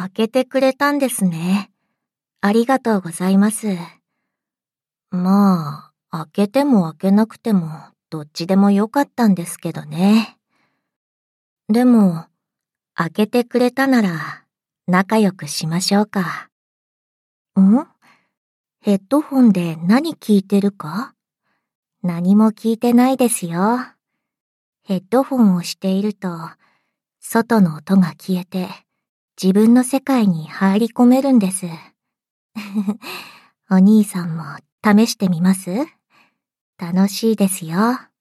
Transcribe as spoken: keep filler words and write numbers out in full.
開けてくれたんですね。ありがとうございます。まあ、開けても開けなくても、どっちでもよかったんですけどね。でも、開けてくれたなら、仲良くしましょうか。ん？ヘッドホンで何聞いてるか？何も聞いてないですよ。ヘッドホンをしていると、外の音が消えて、自分の世界に入り込めるんです。お兄さんも試してみます？楽しいですよ。